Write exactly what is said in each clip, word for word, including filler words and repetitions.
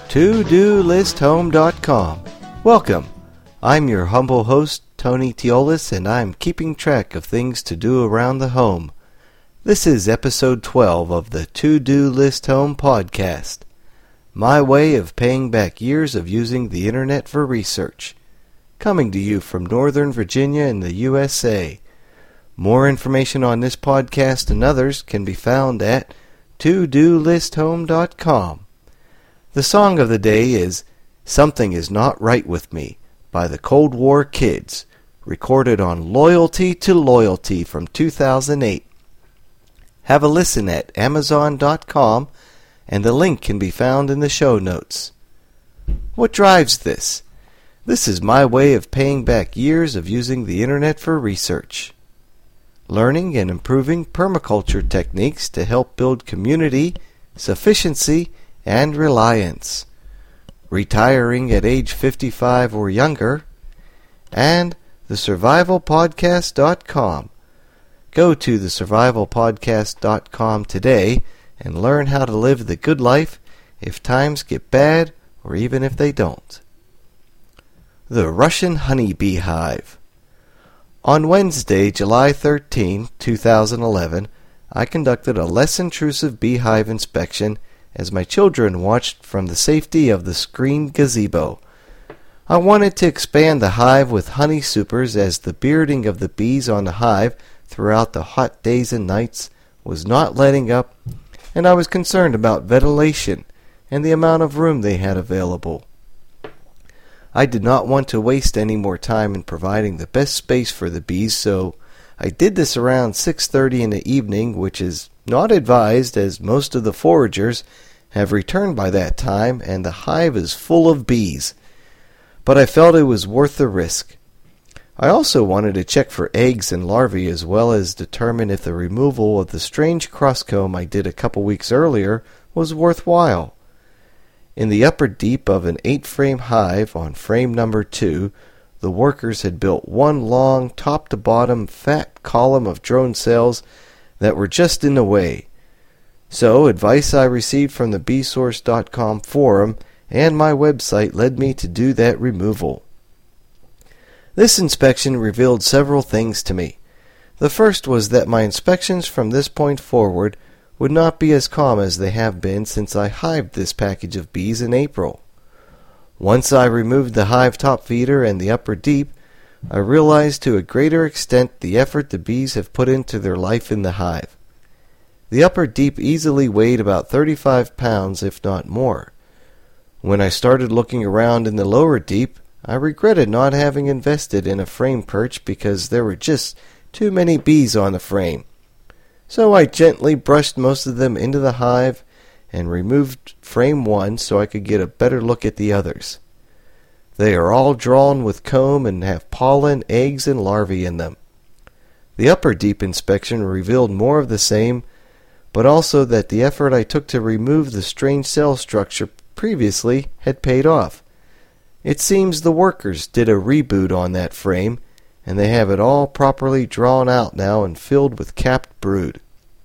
to do list home dot com. Welcome. I'm your humble host, Tony Teolis, and I'm keeping track of things to do around the home. This is episode twelve of the To-Do List Home podcast. My way of paying back years of using the internet for research. Coming to you from Northern Virginia in the U S A. More information on this podcast and others can be found at to do list home dot com. The song of the day is Something Is Not Right With Me by the Cold War Kids, recorded on Loyalty to Loyalty from two thousand eight. Have a listen at amazon dot com, and the link can be found in the show notes. What drives this? This is my way of paying back years of using the internet for research. Learning and improving permaculture techniques to help build community, sufficiency, and reliance. Retiring at age fifty-five or younger. And the survival podcast dot com. Go to the survival podcast dot com today and learn how to live the good life if times get bad or even if they don't. The Russian Honeybee Hive. On Wednesday, July thirteenth, two thousand eleven, I conducted a less intrusive beehive inspection as my children watched from the safety of the screened gazebo. I wanted to expand the hive with honey supers as the bearding of the bees on the hive throughout the hot days and nights was not letting up, and I was concerned about ventilation and the amount of room they had available. I did not want to waste any more time in providing the best space for the bees, so I did this around six thirty in the evening, which is not advised as most of the foragers have returned by that time and the hive is full of bees. But I felt it was worth the risk. I also wanted to check for eggs and larvae as well as determine if the removal of the strange crosscomb I did a couple weeks earlier was worthwhile. In the upper deep of an eight-frame hive on frame number two, the workers had built one long, top-to-bottom, fat column of drone cells that were just in the way. So, advice I received from the bee source dot com forum and my website led me to do that removal. This inspection revealed several things to me. The first was that my inspections from this point forward would not be as calm as they have been since I hived this package of bees in April. Once I removed the hive top feeder and the upper deep, I realized to a greater extent the effort the bees have put into their life in the hive. The upper deep easily weighed about thirty-five pounds, if not more. When I started looking around in the lower deep, I regretted not having invested in a frame perch because there were just too many bees on the frame. So I gently brushed most of them into the hive and removed frame one so I could get a better look at the others. They are all drawn with comb and have pollen, eggs, and larvae in them. The upper deep inspection revealed more of the same, but also that the effort I took to remove the strange cell structure previously had paid off. It seems the workers did a reboot on that frame, and they have it all properly drawn out now and filled with capped brood.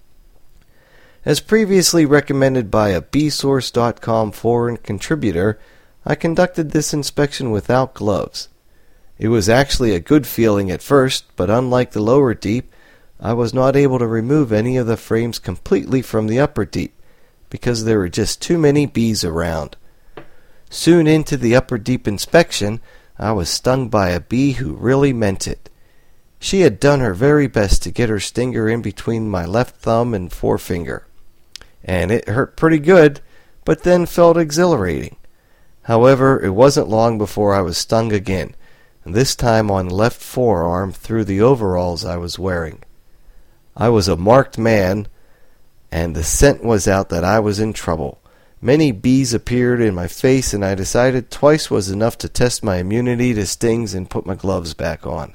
As previously recommended by a bee source dot com forum contributor, I conducted this inspection without gloves. It was actually a good feeling at first, but unlike the lower deep, I was not able to remove any of the frames completely from the upper deep, because there were just too many bees around. Soon into the upper deep inspection, I was stung by a bee who really meant it. She had done her very best to get her stinger in between my left thumb and forefinger, and it hurt pretty good, but then felt exhilarating. However, it wasn't long before I was stung again, and this time on the left forearm through the overalls I was wearing. I was a marked man, and the scent was out that I was in trouble. Many bees appeared in my face, and I decided twice was enough to test my immunity to stings and put my gloves back on.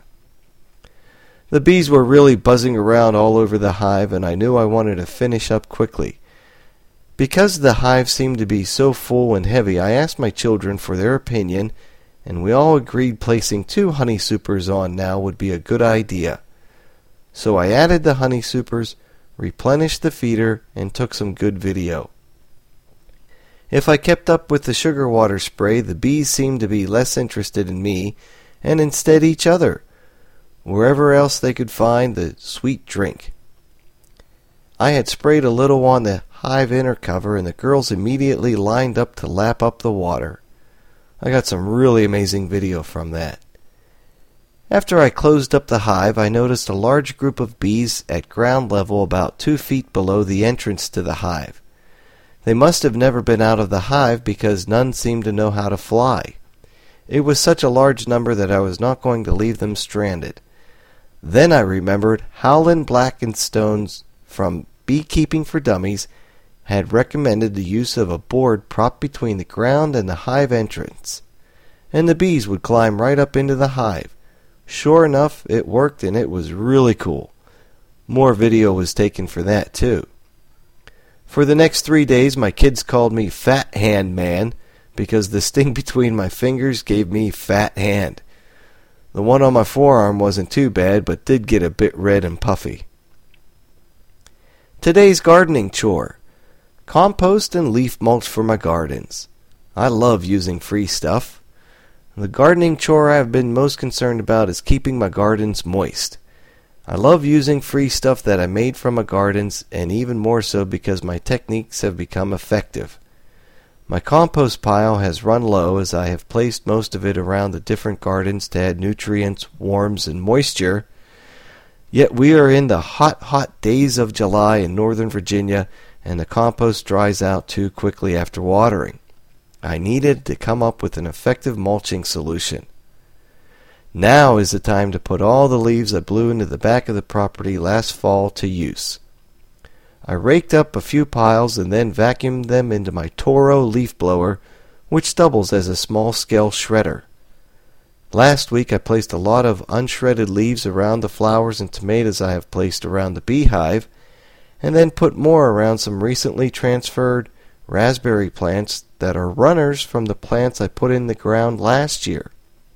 The bees were really buzzing around all over the hive, and I knew I wanted to finish up quickly. Because the hive seemed to be so full and heavy, I asked my children for their opinion, and we all agreed placing two honey supers on now would be a good idea. So I added the honey supers, replenished the feeder, and took some good video. If I kept up with the sugar water spray, the bees seemed to be less interested in me and instead each other, wherever else they could find the sweet drink. I had sprayed a little on the hive inner cover, and the girls immediately lined up to lap up the water. I got some really amazing video from that. After I closed up the hive, I noticed a large group of bees at ground level about two feet below the entrance to the hive. They must have never been out of the hive because none seemed to know how to fly. It was such a large number that I was not going to leave them stranded. Then I remembered Howland Black and Stone's from Beekeeping for Dummies had recommended the use of a board propped between the ground and the hive entrance, and the bees would climb right up into the hive. Sure enough, it worked, and it was really cool. More video was taken for that, too. For the next three days, my kids called me Fat Hand Man because the sting between my fingers gave me fat hand. The one on my forearm wasn't too bad, but did get a bit red and puffy. Today's gardening chore: compost and leaf mulch for my gardens. I love using free stuff. The gardening chore I have been most concerned about is keeping my gardens moist. I love using free stuff that I made from my gardens, and even more so because my techniques have become effective. My compost pile has run low as I have placed most of it around the different gardens to add nutrients, warmth, and moisture. Yet we are in the hot, hot days of July in Northern Virginia, and the compost dries out too quickly after watering. I needed to come up with an effective mulching solution. Now is the time to put all the leaves I blew into the back of the property last fall to use. I raked up a few piles and then vacuumed them into my Toro leaf blower, which doubles as a small-scale shredder. Last week I placed a lot of unshredded leaves around the flowers and tomatoes I have placed around the beehive, and then put more around some recently transferred raspberry plants that are runners from the plants I put in the ground last year.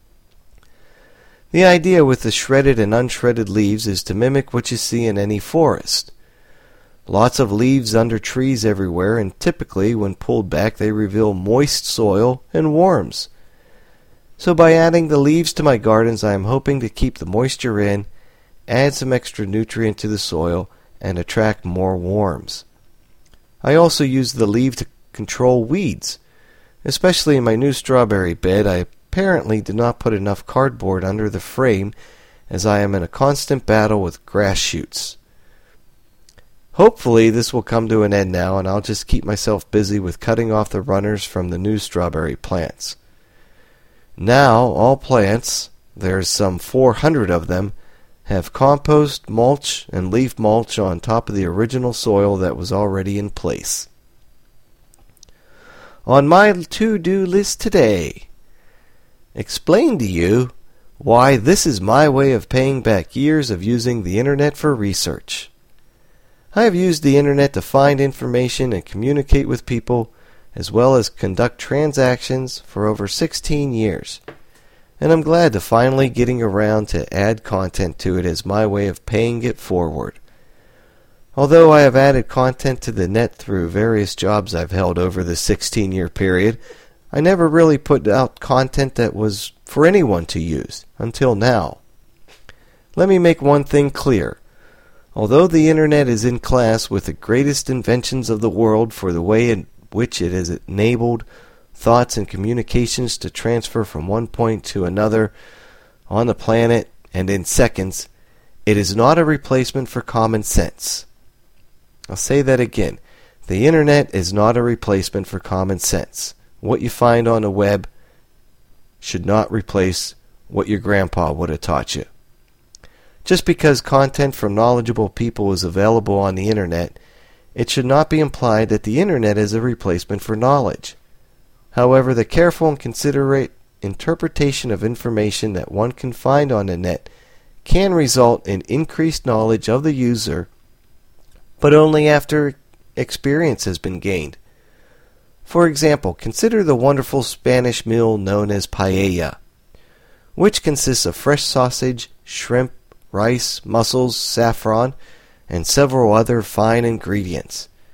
The idea with the shredded and unshredded leaves is to mimic what you see in any forest. Lots of leaves under trees everywhere, and typically when pulled back they reveal moist soil and worms. So by adding the leaves to my gardens, I am hoping to keep the moisture in, add some extra nutrient to the soil, and attract more worms. I also use the leaf to control weeds. Especially in my new strawberry bed, I apparently did not put enough cardboard under the frame, as I am in a constant battle with grass shoots. Hopefully this will come to an end now, and I'll just keep myself busy with cutting off the runners from the new strawberry plants. Now all plants, there's some four hundred of them, have compost, mulch, and leaf mulch on top of the original soil that was already in place. On my to-do list today, explain to you why this is my way of paying back years of using the internet for research. I have used the internet to find information and communicate with people, as well as conduct transactions for over sixteen years, and I'm glad to finally getting around to add content to it as my way of paying it forward. Although I have added content to the net through various jobs I've held over the sixteen-year period, I never really put out content that was for anyone to use, until now. Let me make one thing clear. Although the internet is in class with the greatest inventions of the world for the way in which it has enabled thoughts and communications to transfer from one point to another on the planet and in seconds, it is not a replacement for common sense. I'll say that again. The internet is not a replacement for common sense. What you find on the web should not replace what your grandpa would have taught you. Just because content from knowledgeable people is available on the internet, it should not be implied that the internet is a replacement for knowledge. However, the careful and considerate interpretation of information that one can find on the net can result in increased knowledge of the user, but only after experience has been gained. For example, consider the wonderful Spanish meal known as paella, which consists of fresh sausage, shrimp, rice, mussels, saffron, and several other fine ingredients.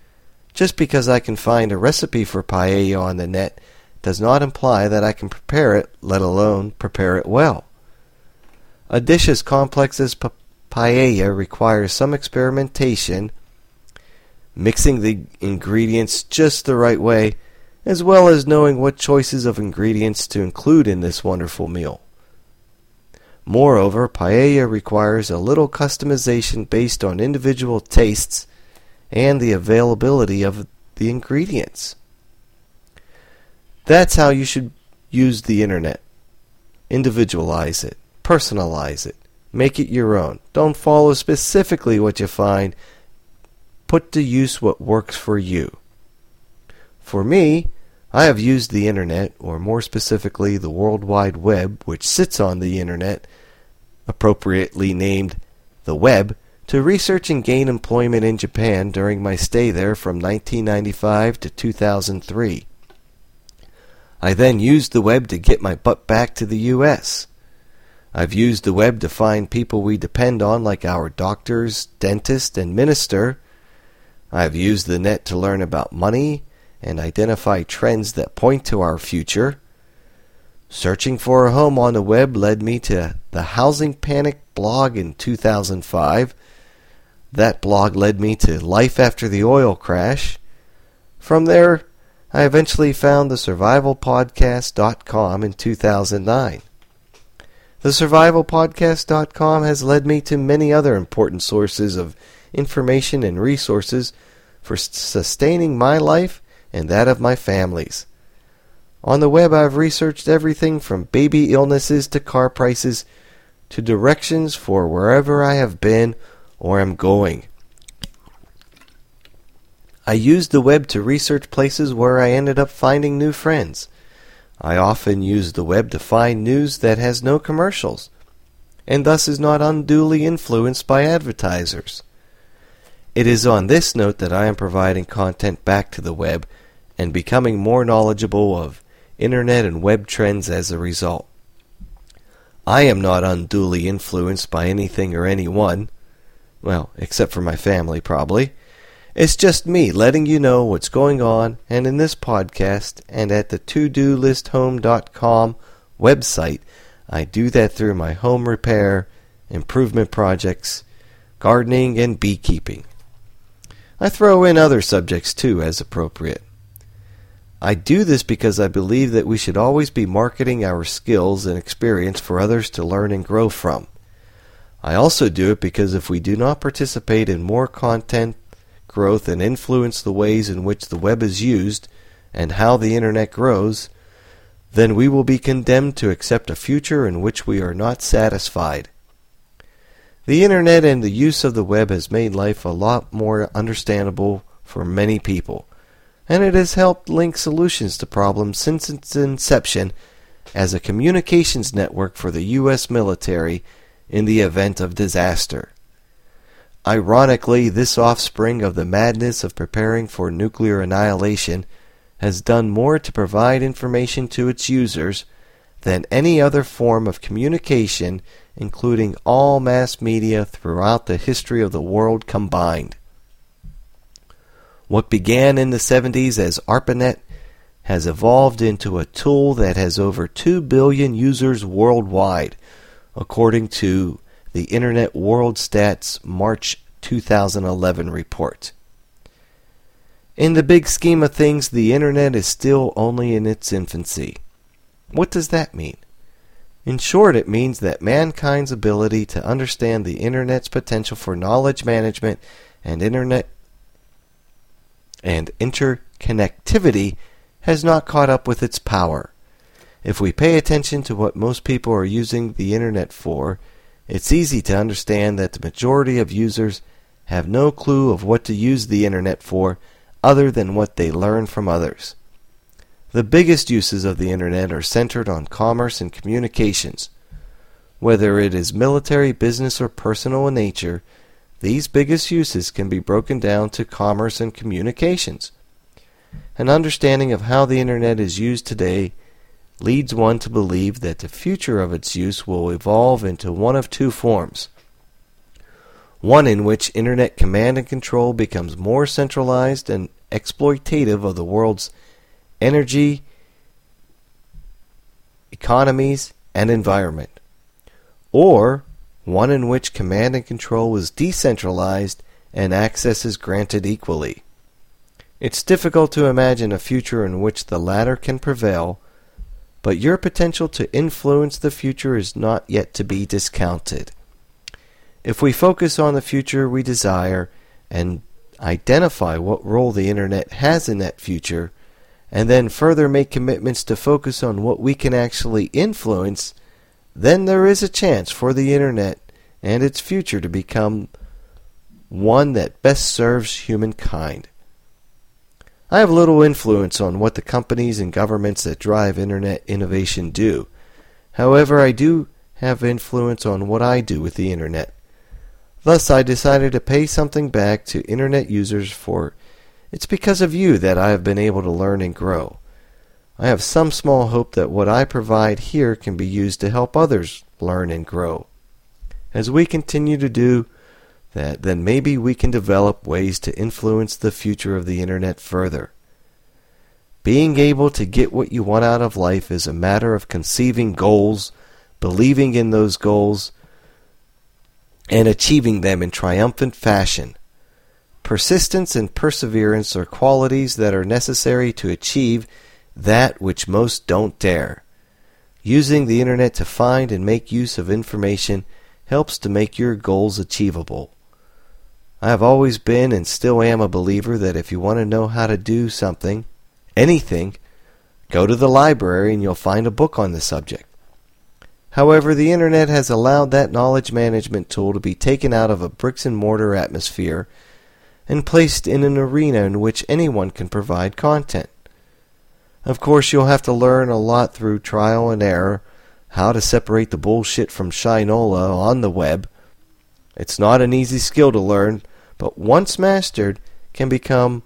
Just because I can find a recipe for paella on the net does not imply that I can prepare it, let alone prepare it well. A dish as complex as pa- paella requires some experimentation, mixing the ingredients just the right way, as well as knowing what choices of ingredients to include in this wonderful meal. Moreover, paella requires a little customization based on individual tastes and the availability of the ingredients. That's how you should use the internet. Individualize it, personalize it, make it your own. Don't follow specifically what you find. Put to use what works for you. For me, I have used the internet, or more specifically the World Wide Web, which sits on the internet, appropriately named the web, to research and gain employment in Japan during my stay there from nineteen ninety-five to two thousand three. I then used the web to get my butt back to the U S. I've used the web to find people we depend on, like our doctors, dentist, and minister. I've used the net to learn about money and identify trends that point to our future. Searching for a home on the web led me to the Housing Panic blog in two thousand five. That blog led me to Life After the Oil Crash. From there, I eventually found the survival podcast dot com in two thousand nine. the survival podcast dot com has led me to many other important sources of information and resources for sustaining my life and that of my families. On the web, I've researched everything from baby illnesses to car prices to directions for wherever I have been or am going. I used the web to research places where I ended up finding new friends. I often use the web to find news that has no commercials, and thus is not unduly influenced by advertisers. It is on this note that I am providing content back to the web and becoming more knowledgeable of internet and web trends as a result. I am not unduly influenced by anything or anyone, well, except for my family probably. It's just me letting you know what's going on, and in this podcast and at the to do list home dot com website, I do that through my home repair, improvement projects, gardening, and beekeeping. I throw in other subjects too as appropriate. I do this because I believe that we should always be marketing our skills and experience for others to learn and grow from. I also do it because if we do not participate in more content growth and influence the ways in which the web is used and how the internet grows, then we will be condemned to accept a future in which we are not satisfied. The internet and the use of the web has made life a lot more understandable for many people, and it has helped link solutions to problems since its inception as a communications network for the U S military in the event of disaster. Ironically, this offspring of the madness of preparing for nuclear annihilation has done more to provide information to its users than any other form of communication, including all mass media throughout the history of the world combined. What began in the seventies as ARPANET has evolved into a tool that has over two billion users worldwide, according to the Internet World Stats March two thousand eleven report. In the big scheme of things, the Internet is still only in its infancy. What does that mean? In short, it means that mankind's ability to understand the Internet's potential for knowledge management and Internet and interconnectivity has not caught up with its power. If we pay attention to what most people are using the Internet for, it's easy to understand that the majority of users have no clue of what to use the Internet for other than what they learn from others. The biggest uses of the Internet are centered on commerce and communications. Whether it is military, business, or personal in nature, these biggest uses can be broken down to commerce and communications. An understanding of how the Internet is used today leads one to believe that the future of its use will evolve into one of two forms. One in which Internet command and control becomes more centralized and exploitative of the world's energy, economies, and environment, or one in which command and control is decentralized and access is granted equally. It's difficult to imagine a future in which the latter can prevail, but your potential to influence the future is not yet to be discounted. If we focus on the future we desire and identify what role the Internet has in that future, and then further make commitments to focus on what we can actually influence, then there is a chance for the Internet and its future to become one that best serves humankind. I have little influence on what the companies and governments that drive Internet innovation do. However, I do have influence on what I do with the Internet. Thus, I decided to pay something back to Internet users for it's because of you that I have been able to learn and grow. I have some small hope that what I provide here can be used to help others learn and grow. As we continue to do that, then maybe we can develop ways to influence the future of the Internet further. Being able to get what you want out of life is a matter of conceiving goals, believing in those goals, and achieving them in triumphant fashion. Persistence and perseverance are qualities that are necessary to achieve that which most don't dare. Using the Internet to find and make use of information helps to make your goals achievable. I have always been and still am a believer that if you want to know how to do something, anything, go to the library and you'll find a book on the subject. However, the Internet has allowed that knowledge management tool to be taken out of a bricks and mortar atmosphere and placed in an arena in which anyone can provide content. Of course, you'll have to learn a lot through trial and error, how to separate the bullshit from shinola on the web. It's not an easy skill to learn, but once mastered, can become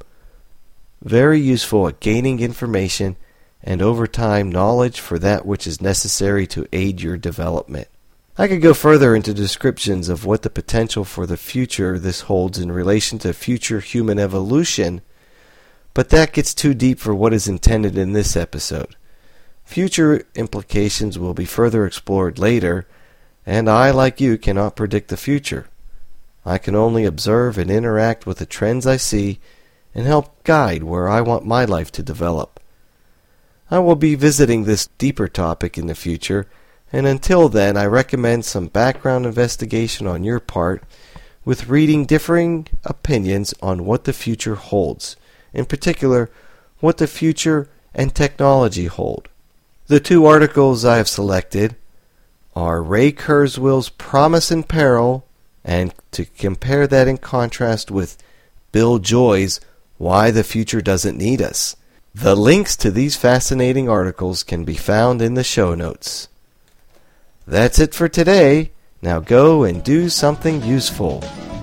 very useful at gaining information and over time knowledge for that which is necessary to aid your development. I could go further into descriptions of what the potential for the future this holds in relation to future human evolution, but that gets too deep for what is intended in this episode. Future implications will be further explored later, and I, like you, cannot predict the future. I can only observe and interact with the trends I see and help guide where I want my life to develop. I will be visiting this deeper topic in the future, and until then I recommend some background investigation on your part with reading differing opinions on what the future holds, in particular what the future and technology hold. The two articles I have selected are Ray Kurzweil's Promise and Peril, and to compare that in contrast with Bill Joy's Why the Future Doesn't Need Us. The links to these fascinating articles can be found in the show notes. That's it for today. Now go and do something useful.